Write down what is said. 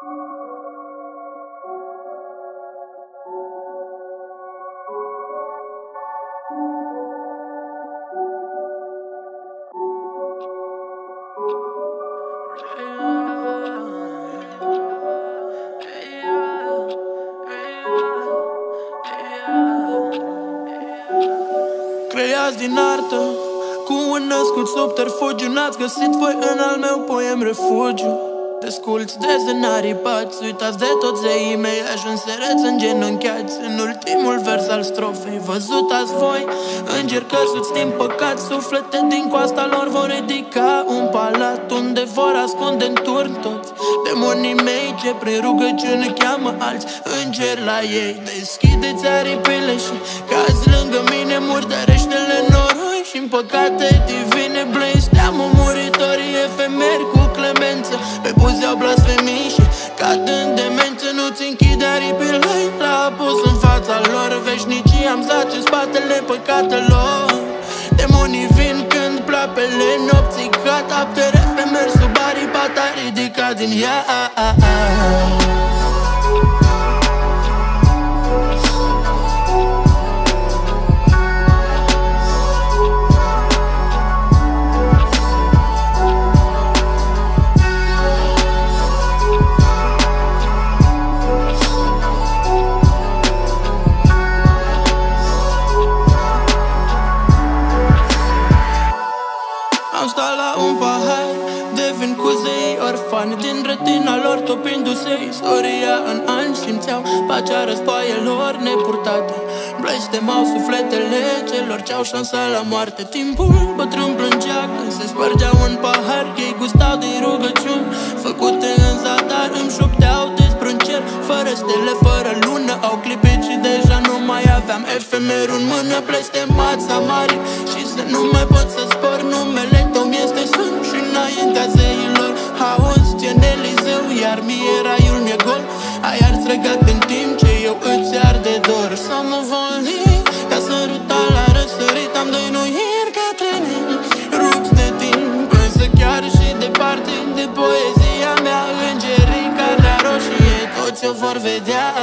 Creați din artă, cu un născut subterfugiu, n-ați găsit voi în al meu poem refugiu. Desculți dezenaripați, uitați de toți zeii mei, ajunsereți îngenunchiați în ultimul vers al strofei. Văzutați voi îngeri căsuți din păcat, suflete din coasta lor vor ridica un palat, unde vor ascunde în turn toți demonii mei ce prin rugăciune cheamă alți îngeri la ei. Deschideți aripile și cazi lângă mine, murdărește-le noroi și în păcate divine. Blesteamă muritorii efemeri cu clemență, pe buze au blasfemii și cad în demență. Nu-ți închide aripile la apus în fața lor, veșnicii am zace în spatele păcatelor. Demonii vin când ploapele nopții cad, aptere pe mers sub aripa ta ridicat din ea. Am stat la un pahar de vin cu zei orfani, din retina lor topindu-se istoria în ani. Simțeau pacea războaielor nepurtate, blestemau sufletele celor ce-au șansa la moarte. Timpul bătrân plângea când se spărgeau în pahar, ei gustau din rugăciuni făcute în zadar. Îmi șopteau despre un cer fără stele, fără lună, au clipit și deja nu mai aveam efemerul în mână. Blestemați amari și să nu mai pot să spor numele tău mi-este sfânt și înaintea zeilor haos ție-n Elizeu, iar mie raiul mi-e gol. Ai ars regat în timp ce eu îți arde dor. Să mă volni ca săruta la răsărit, am dăinuiri ca trenii rupți de timp, însă chiar și departe de poezia mea, îngerii carnea roșie toți o vor vedea.